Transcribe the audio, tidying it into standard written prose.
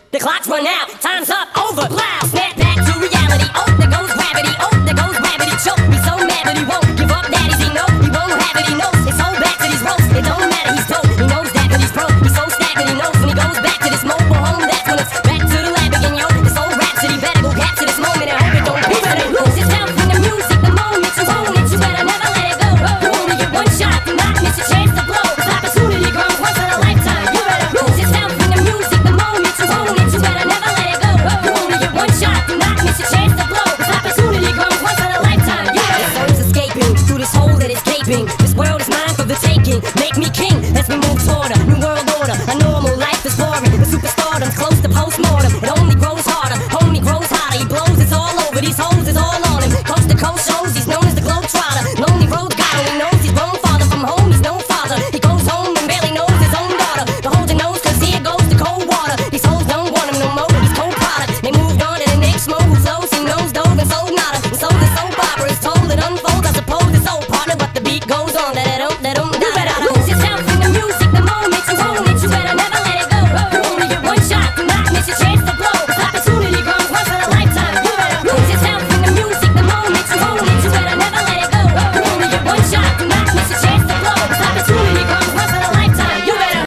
The clock's run out, time's up, over. Blow, snap back to reality. Oh, there goes gravity. Oh, there goes gravity. Choke me so mad, but he won't.